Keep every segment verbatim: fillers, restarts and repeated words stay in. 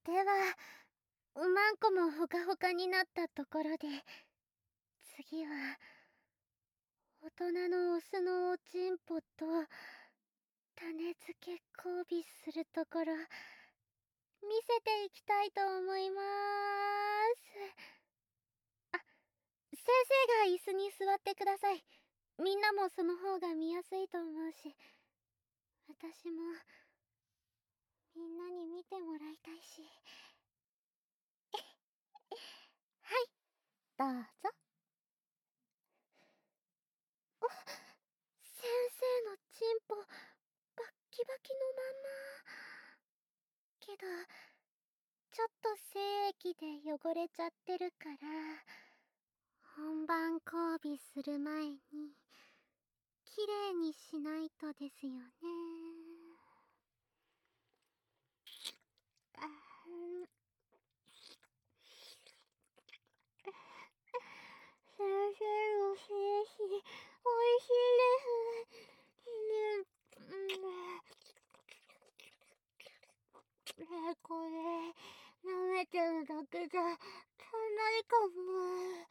では、うまんこもほかほかになったところで、次は、大人のオスのおちんぽと、種付け交尾するところ、見せていきたいと思いまーす。あ、先生が椅子に座ってください。みんなもその方が見やすいと思うし、私も、みんなに見てもらいたいし。はい、どうぞ。あ、先生のチンポ、バッキバキのまんま。けど、ちょっと精液で汚れちゃってるから、本番交尾する前に、きれいにしないとですよね。あー先生の精子、おいしいです。ね、うん、ね、これ、舐めてるだけじゃ足んないかも。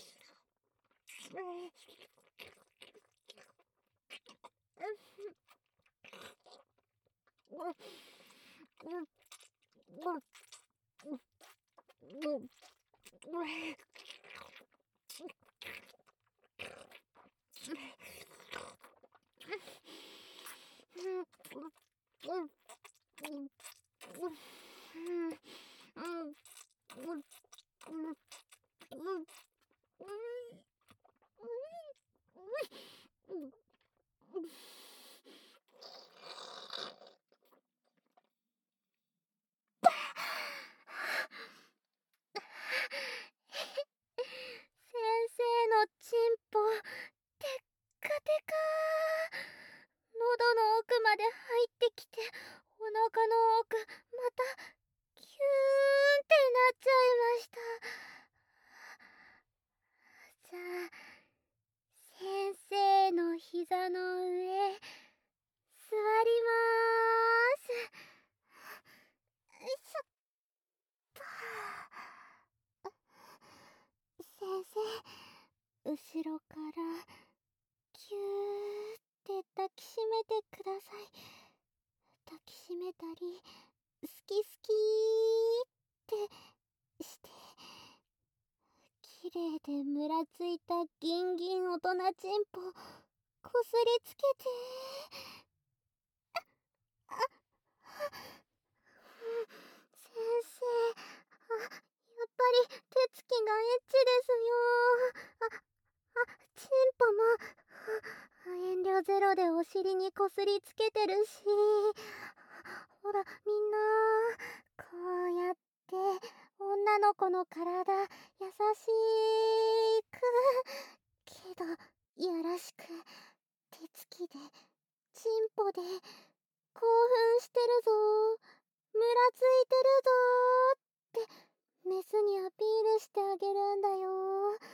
先生のチンポ、てっかてかー。喉の奥まで入ってきて、お腹の奥、また、キューンってなっちゃいました。じゃあ、先生の膝の上、座りまーす。よいしょっと。先生、後ろから、キューって抱きしめてください。抱きしめたり、好き好きーってして、綺麗でムラついたギンギン大人チンポ、こすりつけて、あ、あ、先生、あ、やっぱり手つきがエッチですよ。あ、あ、チンポも、あ、遠慮ゼロでお尻にこすりつけてるし、ほら、みんな、こうやって、女の子の体、優しく、けど、やらしく、手つきで、チンポで、興奮してるぞー、ムラついてるぞーって、メスにアピールしてあげるんだよー。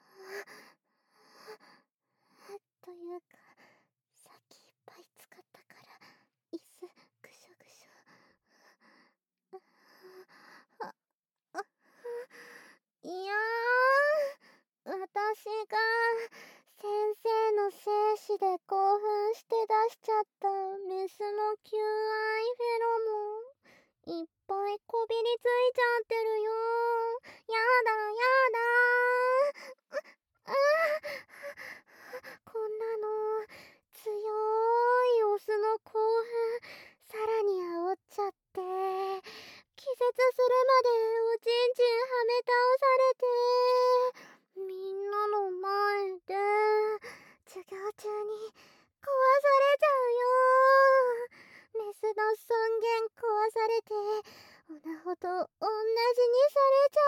というか、さっきいっぱい使ったから、椅子、ぐしょぐしょ。あ、あ、いやー、私が、先生の精子で興奮して出しちゃったメスの求愛フェロモン、いっぱいこびりついちゃってるよー。やだやだー。あ、あ、こんなの、強いオスの興奮、さらに煽っちゃって、気絶するまでおちんちんはめ倒されて、みんなの前で、授業中に壊されちゃうよー。メスの尊厳壊されて、オナホと同じにされちゃ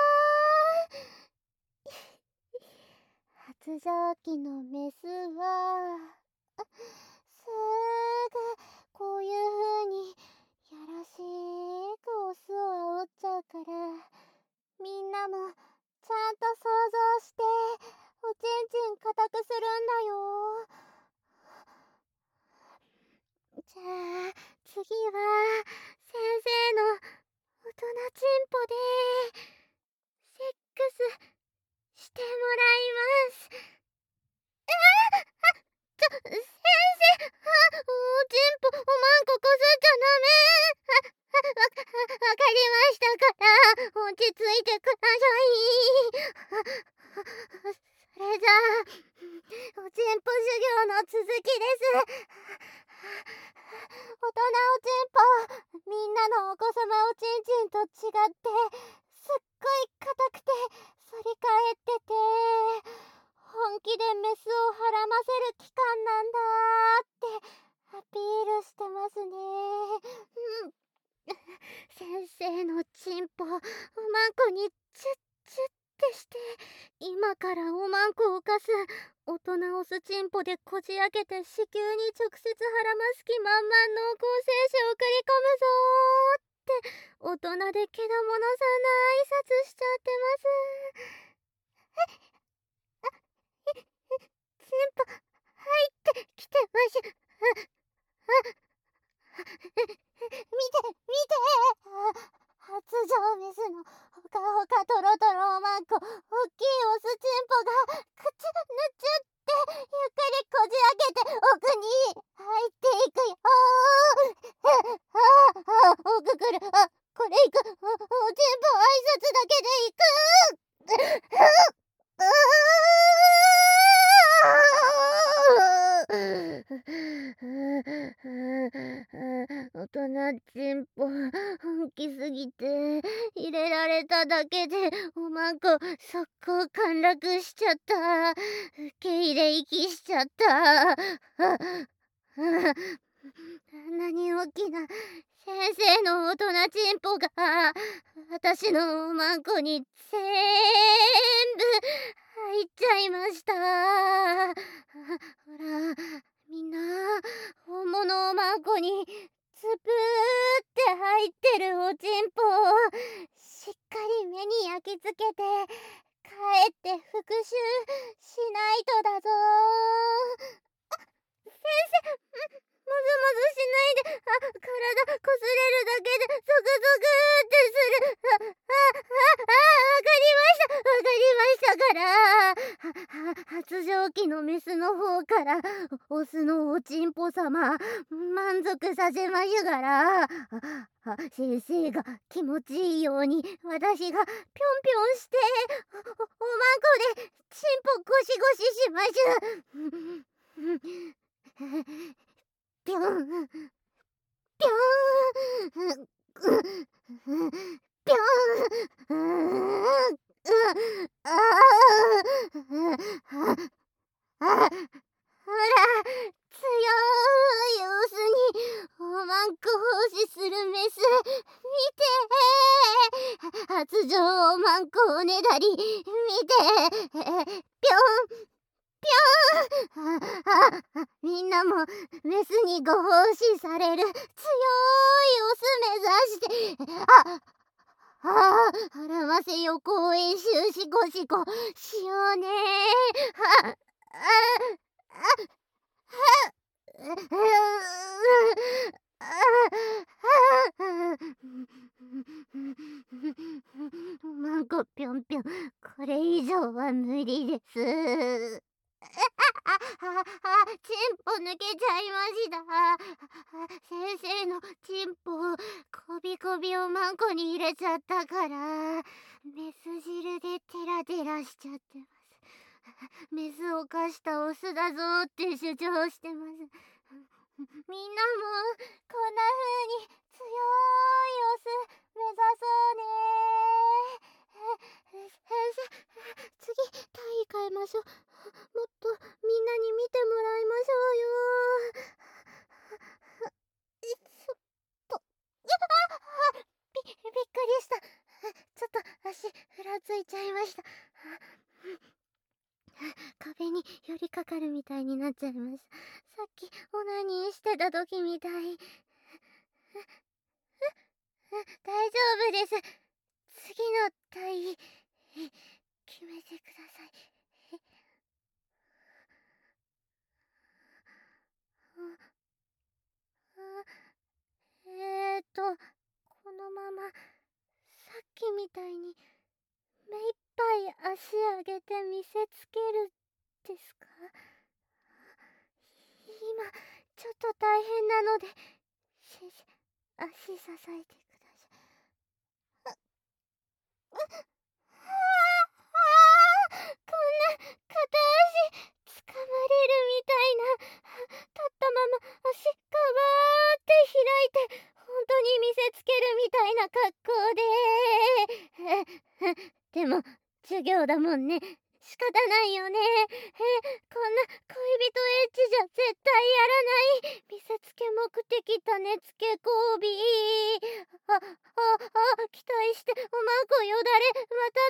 う。発情期のメスは、すぐこういう風にやらしくオスを煽っちゃうから、みんなもちゃんと想像しておちんちん固くするんだよ。じゃあ次は先生の大人のお子様おちんちんと違ってすっごい硬くて反り返ってて、本気でメスをはらませる器官なんだーってアピールしてますね。うん。先生のチンポおまんこにチュッチュッってして、今からおまんこを犯す大人オスチンポでこじ開けて子宮に直接はらます気満々濃厚精子を送り込むぞーって大人でけだものさんな挨拶しちゃってます。あ、え、え、チンポ入ってきてましゅ。見て見て、発情メスのほかほかとろとろおまんこ、おっきいオスチンポがくちゅぬちゅってゆっくりこじ開けて奥に入っていくよー。ああ、奥来る。あ、これいく。お、おちんぽ挨拶だけでいく。う大人チンポ本気すぎて入れられただけでおまんこ速攻陥落しちゃった。受け入れ息しちゃった。あんなに大きな先生の大人チンポが私のおまんこに全部入っちゃいました。ほらみんな本物おまんこにつぶーって入ってるおちんぽをしっかり目に焼き付けて帰って復習しないとだぞー。あ、先生、もぞもぞしないで。あ、体こすれるだけでゾクゾクってする。あ、あ、あ、あ、わかりました。わかりましたから。は、は、発情期のメスの方からオスのおちんぽ様満足させましゅから。あ、あ、先生が気持ちいいように私がぴょんぴょんしてお、お、おまんこでチンポゴシゴシしましゅ。ぴょんぴょんぴょん。ああ、ほら強いオスにおまんこ奉仕するメス見て、発情おまんこおねだり見て、ぴょんぴょん。ああ、みんなもメスにご奉仕される強いオス目指して、あああ、はらませ予行演習しこしこしようねー。はあああマンコぴょんぴょん、これ以上は無理です。あ、あ、チンポ抜けちゃいました。先生のチンポこびこびをマンコに入れちゃったからメス汁でテラテラしちゃってます。メスを犯したオスだぞって主張してます。みんなもこんな風に強いオス目指そうねー。先生、次体位変えましょう。もっとみんなに見てもらいましょうよ。えっと、あ、び、びっくりした。ちょっと足ふらついちゃいました。壁に寄りかかるみたいになっちゃいました。さっきオナニーしてた時みたい。大丈夫です。次の体位決めてください。えーとこのままさっきみたいに目いっぱい足上げて見せつけるですか？今ちょっと大変なので先生足支えてください。あ、ああ、こんな片足つかまれるみたいな、立ったまま足ガバーって開いて本当に見せつけるみたいな格好ででも授業だもんね。仕方ないよね。えこんな恋人エッチじゃ絶対やらない。見せつけ目的種付け交尾。あああ期待しておまんこよだれまた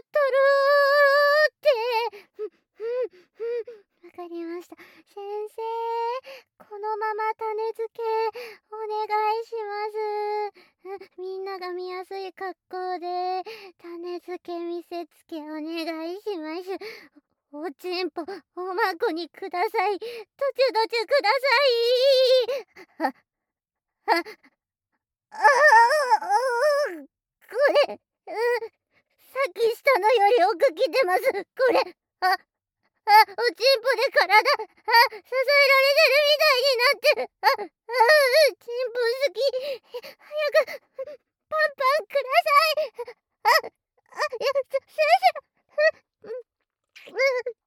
取ろうって。うんうんわかりました。先生このまま種付けお願いします。みんなが見やすい格好で種付け見せつけお願いします。おちんぽおまんこにください。どちゅどちゅください。ああああこれ、うん、さっきしたのより奥来てます。これああおちんぽで体あ支えられてるみたいになってる。ああちんぽ好き。早くパンパンください。ああいや先生うん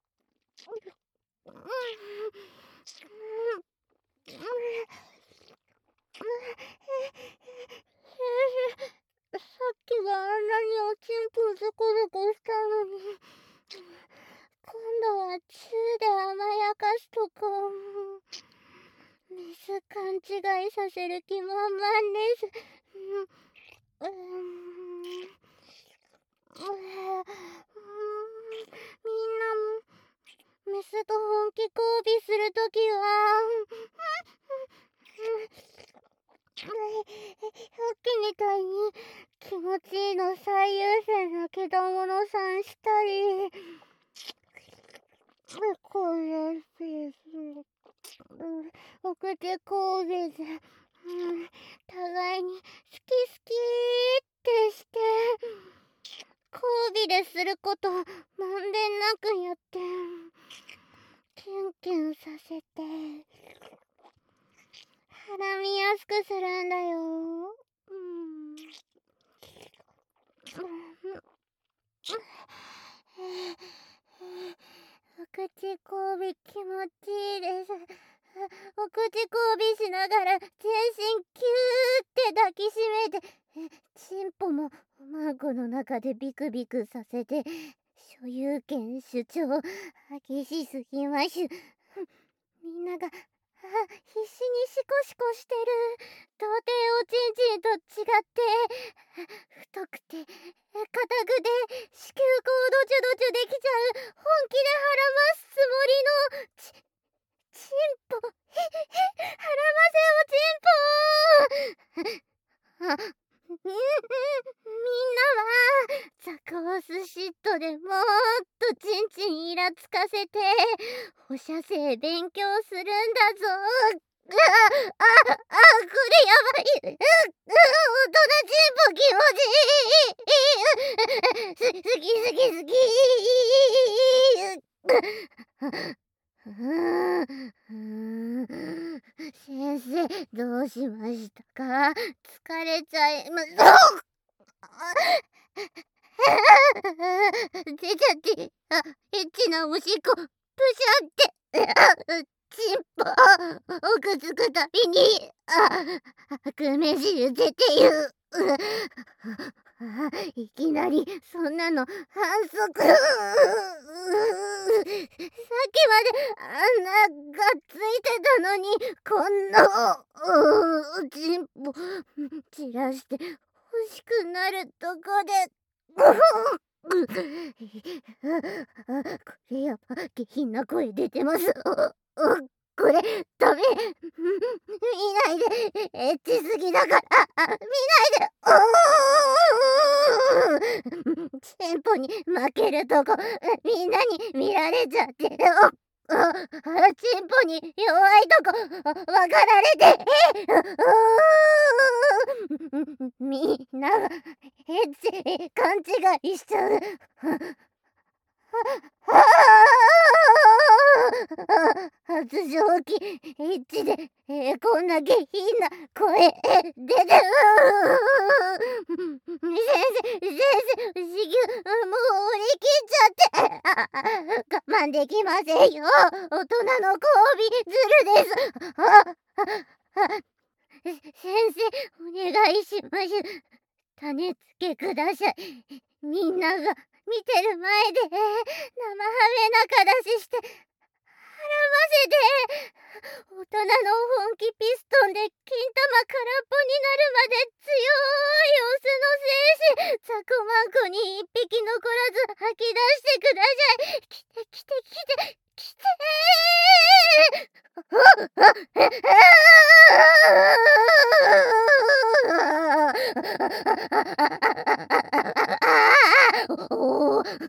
うんさっきはあんなにおちんぽずこずこしたのに今度はチューで甘やかすとかミス勘違いさせる気満々です。うんうんみんなもメスと本気交尾するときはさっきみたいに気持ちいいの最優先なけだものさんしたりこれですお口交尾で互いに好き好きってして交尾ですることまんべんなくやってキュンキュンさせて絡みやすくするんだよ。うんお口交尾気持ちいいです。お口交尾しながら全身キューって抱きしめてチンポもおまんこの中でビクビクさせて所有権主張激しすぎます。みんながあ必死にシコシコしてる童貞おちんちんと違って太くて硬くて子宮口ドチュドチュできちゃう本気で腹ますつもりのちチンポ腹ませおちんぽあみんなはザコースシットでもっとチンチンイラつかせて放射性勉強するんだぞ。あああこれやばい。う大人チンポ気持ちいい。好き好き好き。先生どうしましたか。疲れちゃいます出ちゃってあエッチなおしっこプシャってチンポおくつくたびにあ悪目汁出て言ういきなりそんなの反則さっきまであんながっついてたのにこんなおちんぽ散らして欲しくなるとこでこれやば下品な声出てます。これダメ見ないでエッチすぎだから見ないでチンポに負けるとこみんなに見られちゃってチンポに弱いとこ分かられてみんながエッチ勘違いしちゃう発情期エッチで、えー、こんな下品な声出てる先生先生子宮もう折り切っちゃって我慢できませんよ大人の交尾ズルですああ先生お願願いします。種付けください。みんなが見てる前で生ハメ仲出しして絡ませて、大人の本気ピストンで金玉空っぽになるまで強いオスの精子ザコマンコに一匹残らず吐き出してください。来て来て来て来ておー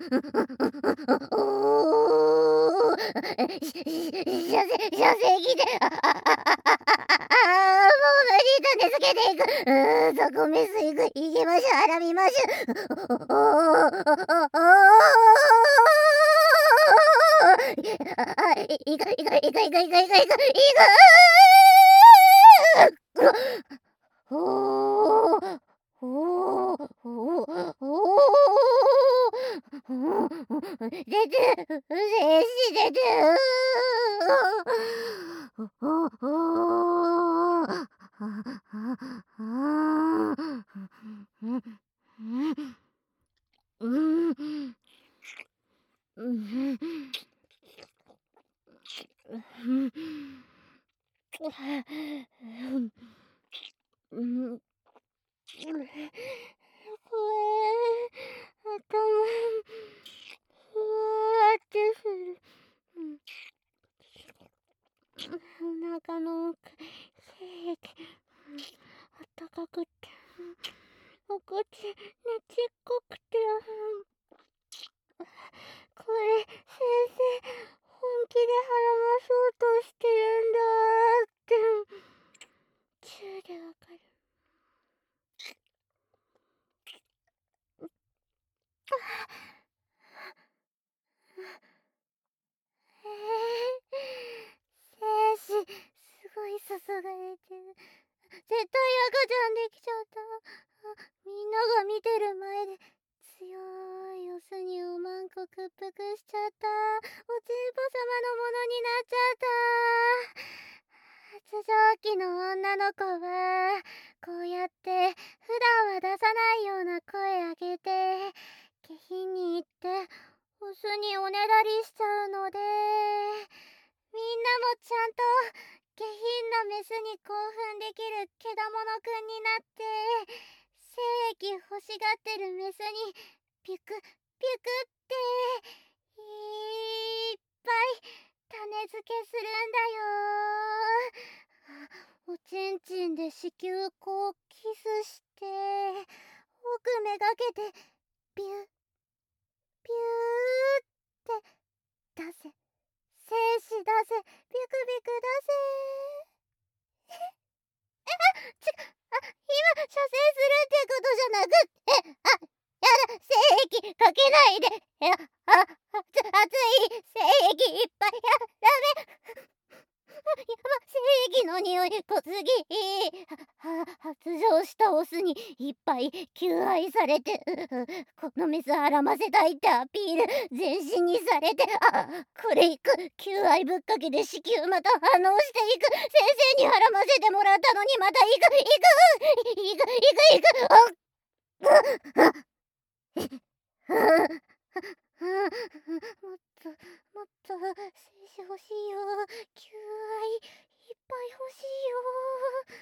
おー射精射精器であああああもう無理種付けていくうーそこメスいく行きましょうあらみましょうおおあいかいかいかいかいかいかいかいかいかおーおーおーおー出て精子出ておおおああうんうんうんこれ頭ふわってするお腹の奥精液あったかくてお口ねちっこくてこれ先生本気で腹まそうとしてるんだってチューでわかるえー、精子すごい注がれてる絶対赤ちゃんできちゃったみんなが見てる前で強いオスにおまんこ屈服しちゃったおちんぽ様のものになっちゃった発情期の女の子はこうやって普段は出さないような声上げて下品に言ってオスにおねだりしちゃうのでみんなもちゃんと下品なメスに興奮できるけだものくんになって精液欲しがってるメスにピュクピュクっていっぱい種付けするんだよおちんちんで子宮口キスして奥めがけてビュッビューって出せ精子出せビュクビュク出せちあ今射精するってことじゃなくってあやだ精液かけないでやああつ熱い精液いっぱいやダメやば精液の匂い濃すぎは発情したオスにいっぱい求愛されてこのメス孕ませたいってアピール全身にされてあこれいく求愛ぶっかけで子宮また反応していく先生に孕ませてもらったのにまたいくいくいくいくいくあっもっともっと精子欲しいよ求愛いっぱい欲しいよ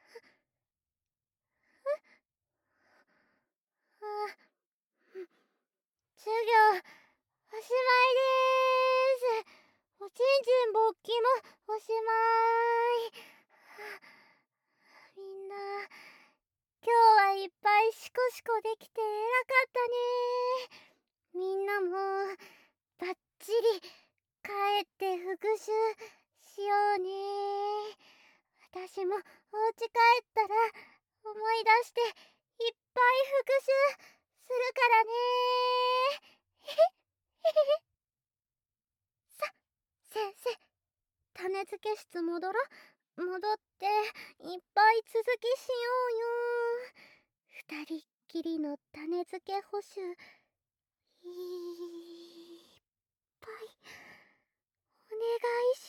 あ授業おしまいですおちんちん勃起もおしまいみんな今日はいっぱいシコシコできて偉かったねみんなもバッチリ帰って復習しようね私もお家帰ったら思い出していっぱい復習するからねさ先生種付け室戻ろ戻っていっぱい続きしようよ二人っきりの種付け補習いっぱいお願いし